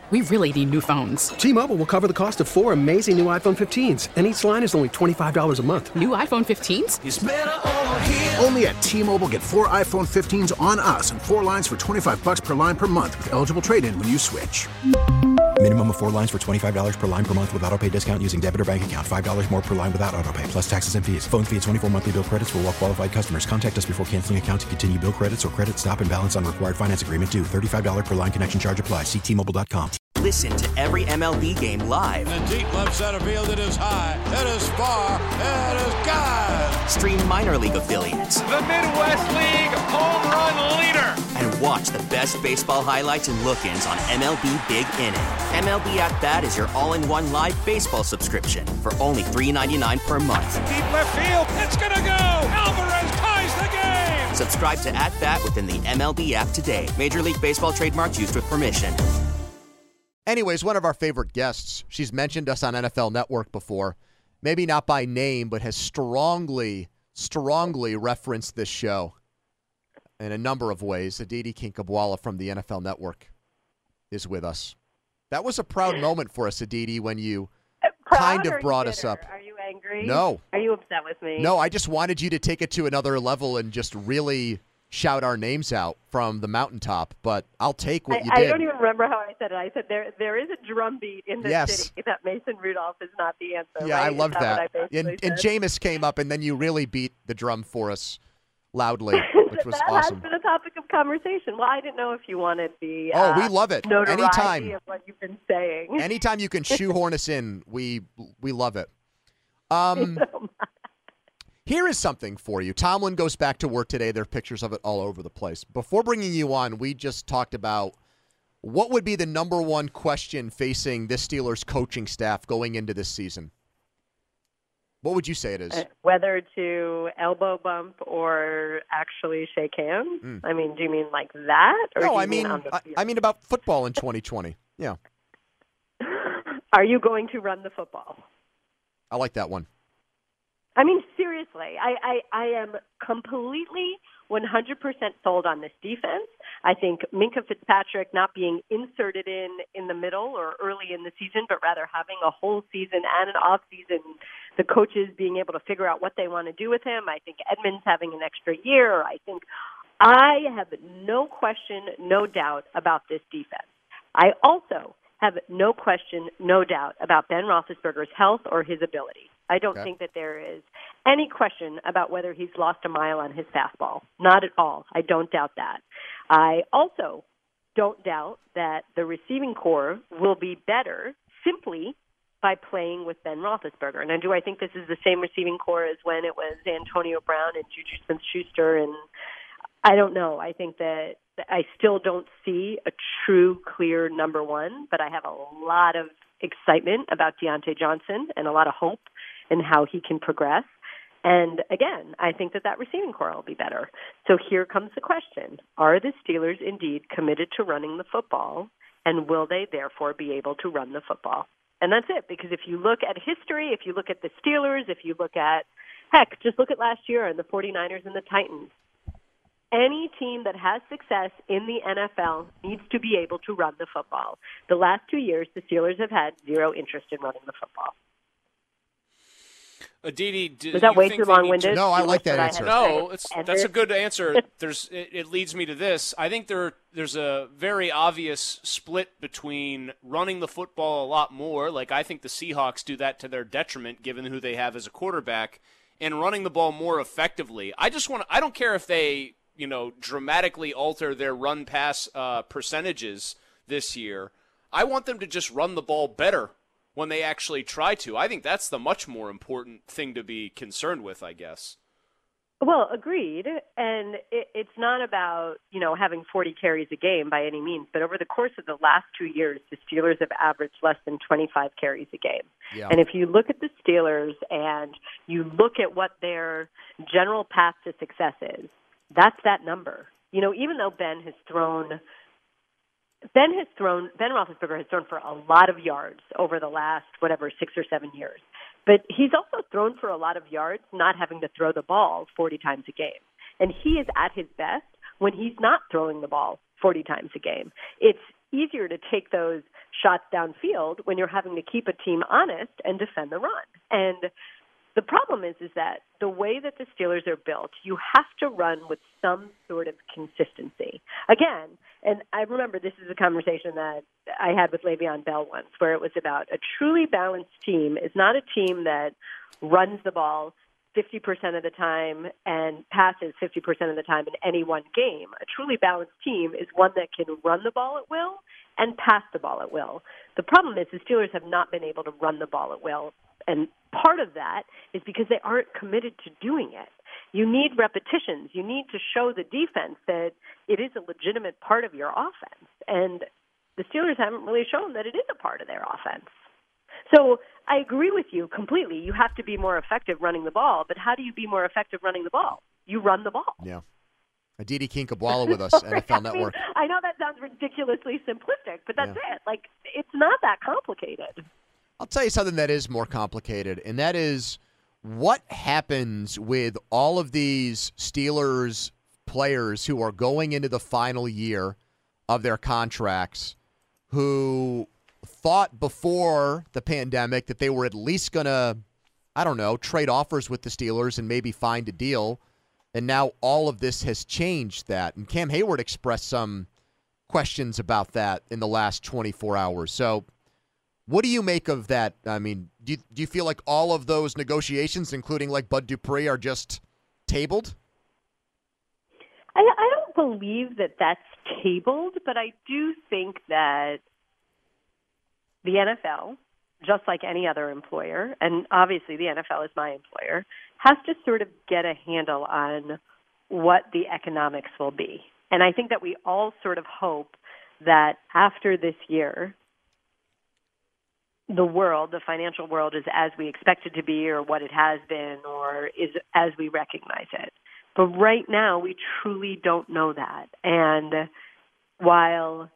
We really need new phones. T-Mobile will cover the cost of 4 amazing new iPhone 15s, and each line is only $25 a month. New iPhone 15s? It's better over here. Only at T-Mobile, get 4 iPhone 15s on us and 4 lines for $25 per line per month with eligible trade-in when you switch. Minimum of 4 lines for $25 per line per month with autopay discount using debit or bank account. $5 more per line without autopay, plus taxes and fees. Phone fee at 24 monthly bill credits for well-qualified customers. Contact us before canceling account to continue bill credits or credit stop and balance on required finance agreement due. $35 per line connection charge applies. See T-Mobile.com. Listen to every MLB game live. In the deep left center field, it is high, it is far, it is gone. Stream minor league affiliates. The Midwest League home run leader. And watch the best baseball highlights and look-ins on MLB Big Inning. MLB At Bat is your all-in-one live baseball subscription for only $3.99 per month. Deep left field, it's gonna go. Alvarez ties the game. Subscribe to At Bat within the MLB app today. Major League Baseball trademarks used with permission. Anyways, one of our favorite guests. She's mentioned us on NFL Network before. Maybe not by name, but has strongly referenced this show in a number of ways. Aditi Kinkhabwala from the NFL Network is with us. That was a proud moment for us, Aditi, when you kind of brought us up. Are you angry? No. Are you upset with me? No, I just wanted you to take it to another level and just really shout our names out from the mountaintop, but I'll take what you did. I don't even remember how I said it. I said there is a drum beat in this city that Mason Rudolph is not the answer. Yeah, right? I love that. And said? Jameis came up, and then you really beat the drum for us loudly, which was that awesome. That has been a topic of conversation. Well, I didn't know if you wanted the we love it. notoriety Anytime. of what you've been saying. Anytime you can shoehorn us in, we love it. Here is something for you. Tomlin goes back to work today. There are pictures of it all over the place. Before bringing you on, we just talked about what would be the number one question facing this Steelers coaching staff going into this season. What would you say it is? Whether to elbow bump or actually shake hands? I mean, do you mean like that? Or No, do you I mean about football in 2020. Yeah. Are you going to run the football? I like that one. I mean, seriously, I am completely 100% sold on this defense. I think Minkah Fitzpatrick not being inserted in the middle or early in the season, but rather having a whole season and an off season, the coaches being able to figure out what they want to do with him. I think Edmonds having an extra year. I have no question, no doubt about this defense. I also have no question, no doubt about Ben Roethlisberger's health or his ability. I don't think that there is any question about whether he's lost a mile on his fastball. Not at all. I don't doubt that. I also don't doubt that the receiving core will be better simply by playing with Ben Roethlisberger. Now, do I think this is the same receiving core as when it was Antonio Brown and Juju Smith-Schuster? And I don't know. I think that I still don't see a true, clear number one, but I have a lot of excitement about Deontay Johnson and a lot of hope in how he can progress. And again, I think that receiving core will be better. So here comes the question. Are the Steelers indeed committed to running the football, and will they therefore be able to run the football? And that's it, because if you look at history, if you look at the Steelers, if you look at, just look at last year and the 49ers and the Titans. Any team that has success in the NFL needs to be able to run the football. The last 2 years, the Steelers have had zero interest in running the football. Aditi, was that way too long-winded? No, I like that answer. No, that's a good answer. It leads me to this. I think there's a very obvious split between running the football a lot more, like I think the Seahawks do that to their detriment given who they have as a quarterback, and running the ball more effectively. I don't care if they, dramatically alter their run-pass percentages this year. I want them to just run the ball better when they actually try to. I think that's the much more important thing to be concerned with, I guess. Well, agreed. And it's not about, having 40 carries a game by any means, but over the course of the last 2 years, the Steelers have averaged less than 25 carries a game. Yeah. And if you look at the Steelers and you look at what their general path to success is, that's that number. Even though Ben Roethlisberger has thrown for a lot of yards over the last, 6 or 7 years. But he's also thrown for a lot of yards not having to throw the ball 40 times a game. And he is at his best when he's not throwing the ball 40 times a game. It's easier to take those shots downfield when you're having to keep a team honest and defend the run. And the problem is that the way that the Steelers are built, you have to run with some sort of consistency. Again, and I remember this is a conversation that I had with Le'Veon Bell once, where it was about a truly balanced team is not a team that runs the ball 50% of the time and passes 50% of the time in any one game. A truly balanced team is one that can run the ball at will and pass the ball at will. The problem is the Steelers have not been able to run the ball at will, and part of that is because they aren't committed to doing it. You need repetitions. You need to show the defense that it is a legitimate part of your offense, and the Steelers haven't really shown that it is a part of their offense. So I agree with you completely. You have to be more effective running the ball, but how do you be more effective running the ball? You run the ball. Yeah. Aditi Kinkhabwala with us, NFL Network. I know that sounds ridiculously simplistic, but that's it. Like, it's not that complicated. I'll tell you something that is more complicated, and that is what happens with all of these Steelers players who are going into the final year of their contracts who thought before the pandemic that they were at least going to, I don't know, trade offers with the Steelers and maybe find a deal. And now all of this has changed that. And Cam Hayward expressed some questions about that in the last 24 hours. So what do you make of that? I mean, do you feel like all of those negotiations, including like Bud Dupree, are just tabled? I don't believe that that's tabled, but I do think that the NFL, just like any other employer, and obviously the NFL is my employer, has to sort of get a handle on what the economics will be. And I think that we all sort of hope that after this year, the world, the financial world, is as we expect it to be or what it has been or is as we recognize it. But right now, we truly don't know that. And while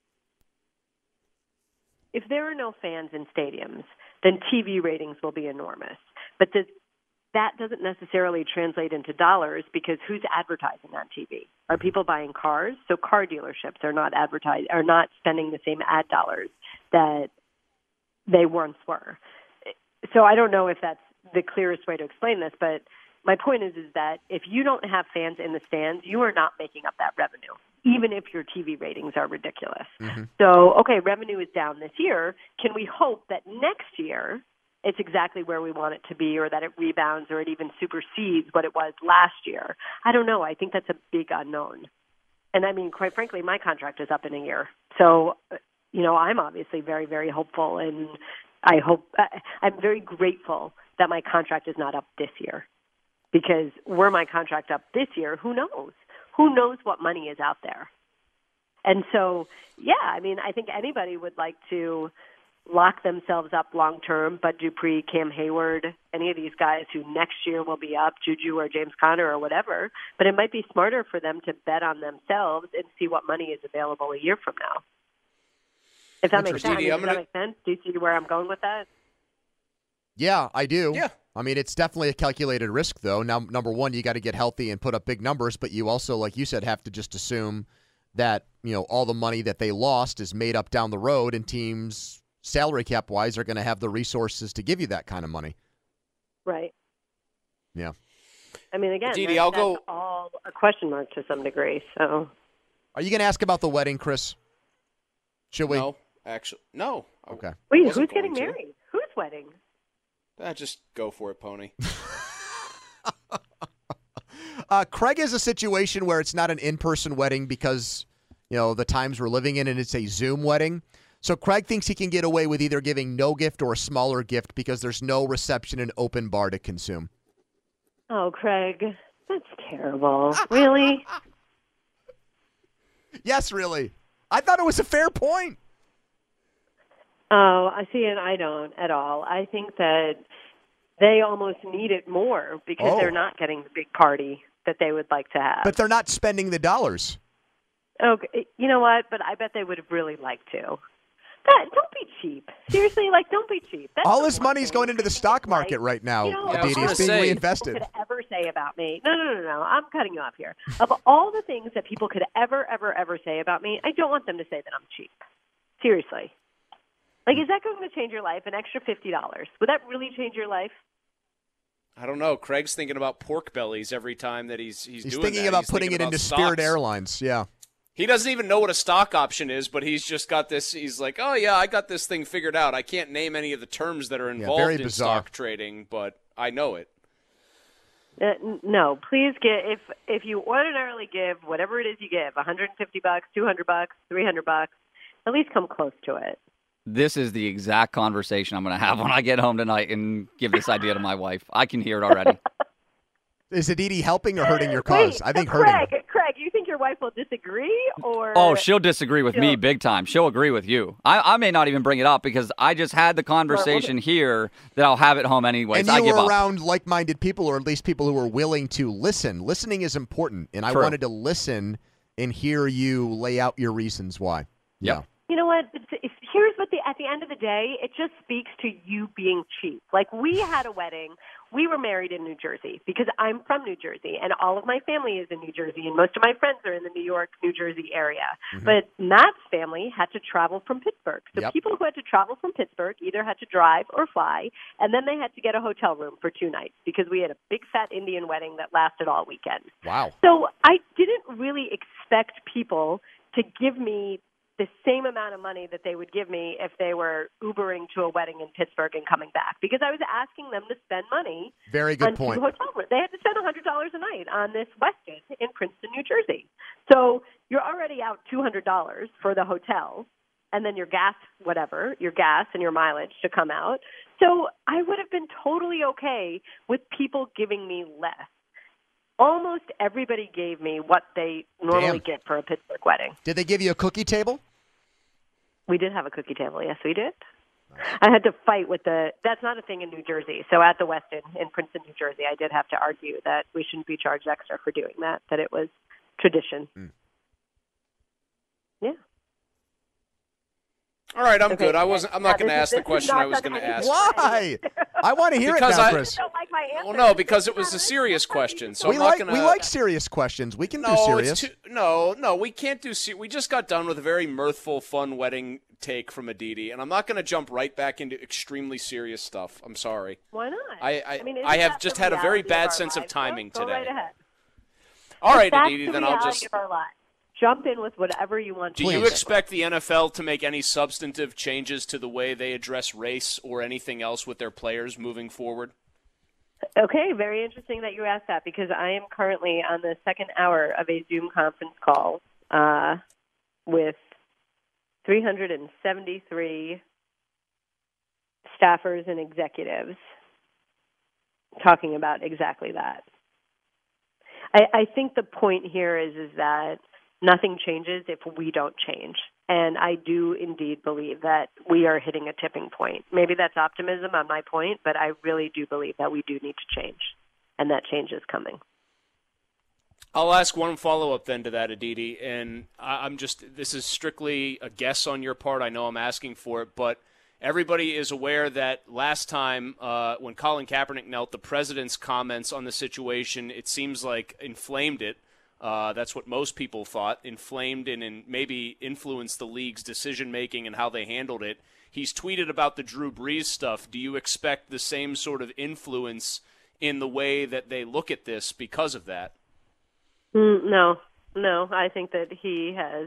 if there are no fans in stadiums, then TV ratings will be enormous. But that doesn't necessarily translate into dollars because who's advertising on TV? Are people buying cars? So car dealerships are not spending the same ad dollars that they once were. So I don't know if that's the clearest way to explain this, but my point is that if you don't have fans in the stands, you are not making up that revenue, even if your TV ratings are ridiculous. Mm-hmm. So, okay, revenue is down this year. Can we hope that next year it's exactly where we want it to be or that it rebounds or it even supersedes what it was last year? I don't know. I think that's a big unknown. And, I mean, quite frankly, my contract is up in a year. So, you know, I'm obviously very, very hopeful, and I'm very grateful that my contract is not up this year. Because were my contract up this year, who knows? Who knows what money is out there? And so, yeah, I mean, I think anybody would like to lock themselves up long-term, Bud Dupree, Cam Hayward, any of these guys who next year will be up, Juju or James Conner or whatever. But it might be smarter for them to bet on themselves and see what money is available a year from now. If that makes sense. Does that make sense? Do you see where I'm going with that? Yeah, I do. Yeah. I mean, it's definitely a calculated risk, though. Now, number one, you got to get healthy and put up big numbers, but you also, like you said, have to just assume that, you know, all the money that they lost is made up down the road, and teams, salary cap-wise, are going to have the resources to give you that kind of money. Right. Yeah. I mean, again, Didi, that's all a question mark to some degree. So, are you going to ask about the wedding, Chris? Should we? No, actually, no. Okay. Wait, who's getting married? Whose wedding? Just go for it, Pony. Craig has a situation where it's not an in-person wedding because, you know, the times we're living in, and it's a Zoom wedding. So Craig thinks he can get away with either giving no gift or a smaller gift because there's no reception and open bar to consume. Oh, Craig, that's terrible. Really? Yes, really. I thought it was a fair point. Oh, I see, and I don't at all. I think that they almost need it more because they're not getting the big party that they would like to have. But they're not spending the dollars. Okay, you know what? But I bet they would have really liked to. Don't be cheap. Seriously, like, don't be cheap. That's all this money's going into the stock market right now, Aditi. It's being reinvested. Could ever say about me? No. I'm cutting you off here. Of all the things that people could ever say about me, I don't want them to say that I'm cheap. Seriously. Like, is that going to change your life? An extra $50? Would that really change your life? I don't know. Craig's thinking about pork bellies every time that he's doing thinking that. about He's putting thinking it into about Spirit stocks. Airlines. Yeah. He doesn't even know what a stock option is, but he's just got this. He's like, oh, yeah, I got this thing figured out. I can't name any of the terms that are involved very in bizarre. stock trading, but I know it. No, please give, if you ordinarily give whatever it is you give, $150, $200, $300, at least come close to it. This is the exact conversation I'm going to have when I get home tonight and give this idea to my wife. I can hear it already. Is Aditi helping or hurting your cause? Wait, I think Craig, hurting. Craig, you think your wife will disagree? Or Oh, she'll disagree with me big time. She'll agree with you. I may not even bring it up because I just had the conversation here that I'll have at home anyways. And I you give were up. around like-minded people, or at least people who are willing to listen. Listening is important, and I True. wanted to listen and hear you lay out your reasons why. Yeah. You know what? Here's what at the end of the day, it just speaks to you being cheap. Like, we had a wedding. We were married in New Jersey because I'm from New Jersey, and all of my family is in New Jersey, and most of my friends are in the New York, New Jersey area. Mm-hmm. But Matt's family had to travel from Pittsburgh. So people who had to travel from Pittsburgh either had to drive or fly, and then they had to get a hotel room for 2 nights because we had a big fat Indian wedding that lasted all weekend. Wow. So I didn't really expect people to give me the same amount of money that they would give me if they were Ubering to a wedding in Pittsburgh and coming back, because I was asking them to spend money. Very good on point. Hotel room. They had to spend $100 a night on this Westin in Princeton, New Jersey. So you're already out $200 for the hotel, and then your gas and your mileage to come out. So I would have been totally okay with people giving me less. Almost everybody gave me what they normally get for a Pittsburgh wedding. Did they give you a cookie table? We did have a cookie table. Yes, we did. I had to fight with that's not a thing in New Jersey. So at the Westin in Princeton, New Jersey, I did have to argue that we shouldn't be charged extra for doing that it was tradition. Yeah. All right, I'm Okay, good. I'm not going to ask the question I was going to ask. Why? I want to hear Because it now, I- Chris. Don't like my answer. Well, no, because it was a serious question. So We I'm not like going we to. like serious questions. We can do No, serious. no, we can't do. We just got done with a very mirthful, fun wedding take from Aditi, and I'm not going to jump right back into extremely serious stuff. I'm sorry. Why not? I mean, isn't I have that just the had a very reality of bad our sense of lives? timing Go today. right ahead. All right, That's Aditi, the then I'll reality just. of our lives. Jump in with whatever you want. Do you expect the NFL to make any substantive changes to the way they address race or anything else with their players moving forward? Okay, very interesting that you asked that, because I am currently on the second hour of a Zoom conference call with 373 staffers and executives talking about exactly that. I think the point here is that nothing changes if we don't change. And I do indeed believe that we are hitting a tipping point. Maybe that's optimism on my point, but I really do believe that we do need to change, and that change is coming. I'll ask one follow-up then to that, Aditi, and this is strictly a guess on your part. I know I'm asking for it, but everybody is aware that last time when Colin Kaepernick knelt, the president's comments on the situation, it seems like inflamed it. That's what most people thought, inflamed and maybe influenced the league's decision-making and how they handled it. He's tweeted about the Drew Brees stuff. Do you expect the same sort of influence in the way that they look at this because of that? No. I think that he has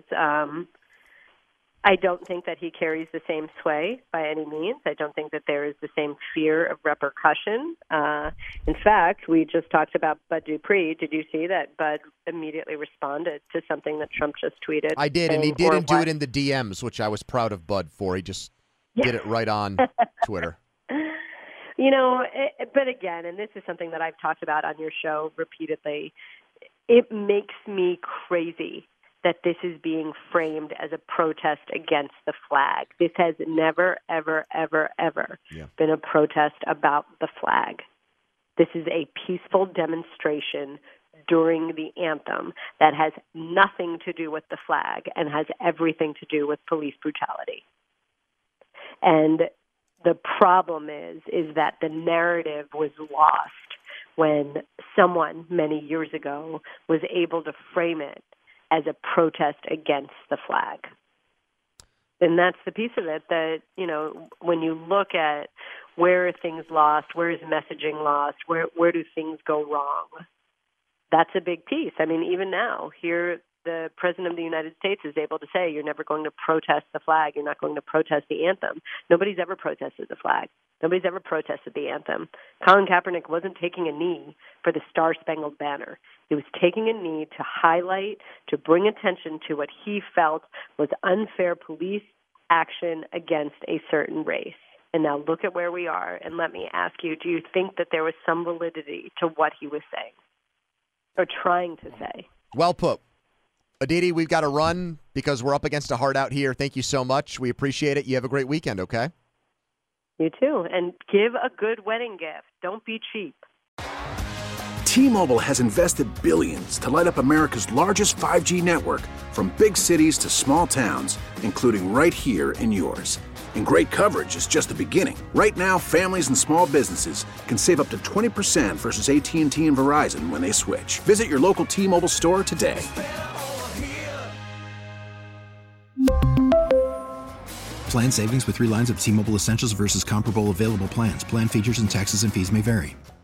I don't think that he carries the same sway by any means. I don't think that there is the same fear of repercussion. In fact, we just talked about Bud Dupree. Did you see that Bud immediately responded to something that Trump just tweeted? I did, and he didn't do it in the DMs, which I was proud of Bud for. He just did it right on Twitter. You know, but again, and this is something that I've talked about on your show repeatedly, it makes me crazy that this is being framed as a protest against the flag. This has never, ever, ever, ever been a protest about the flag. This is a peaceful demonstration during the anthem that has nothing to do with the flag and has everything to do with police brutality. And the problem is that the narrative was lost when someone many years ago was able to frame it as a protest against the flag. And that's the piece of it that, when you look at where are things lost, where is messaging lost, where do things go wrong, that's a big piece. I mean, even now, here the President of the United States is able to say, you're never going to protest the flag, you're not going to protest the anthem. Nobody's ever protested the flag. Nobody's ever protested the anthem. Colin Kaepernick wasn't taking a knee for the Star-Spangled Banner. He was taking a knee to highlight, to bring attention to what he felt was unfair police action against a certain race. And now look at where we are, and let me ask you, do you think that there was some validity to what he was saying or trying to say? Well put. Aditi, we've got to run because we're up against a hard out here. Thank you so much. We appreciate it. You have a great weekend, okay? You too. And give a good wedding gift. Don't be cheap. T-Mobile has invested billions to light up America's largest 5G network, from big cities to small towns, including right here in yours. And great coverage is just the beginning. Right now, families and small businesses can save up to 20% versus AT&T and Verizon when they switch. Visit your local T-Mobile store today. Plan savings with 3 lines of T-Mobile Essentials versus comparable available plans. Plan features and taxes and fees may vary.